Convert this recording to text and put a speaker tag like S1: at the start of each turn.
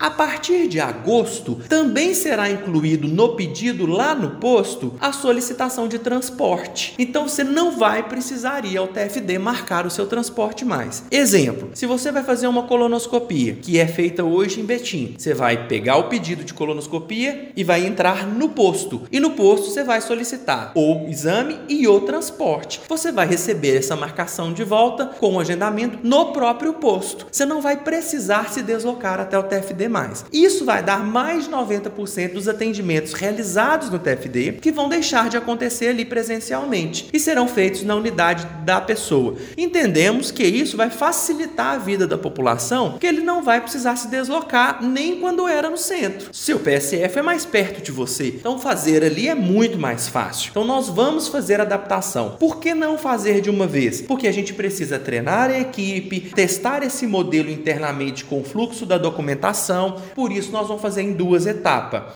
S1: A partir de agosto, também será incluído no pedido lá no posto a solicitação de transporte. Então você não vai precisar ir ao TFD marcar o seu transporte mais. Exemplo, se você vai fazer uma colonoscopia, que é feita hoje em Betim, você vai pegar o pedido de colonoscopia e vai entrar no posto. E no posto você vai solicitar o exame e o transporte. Você vai receber essa marcação de volta com o agendamento no próprio posto. Você não vai precisar se deslocar até o TFD mais. Isso vai dar mais de 90% dos atendimentos realizados no TFD que vão deixar de acontecer ali presencialmente e serão feitos na unidade da pessoa. Entendemos que isso vai facilitar a vida da população, porque ele não vai precisar se deslocar nem quando era no centro. Seu PSF é mais perto de você, então fazer ali é muito mais fácil. Então nós vamos fazer adaptação. Por que não fazer de uma vez? Porque a gente precisa treinar a equipe, testar esse modelo internamente com o fluxo da documentação, por isso nós vamos fazer em 2 etapas.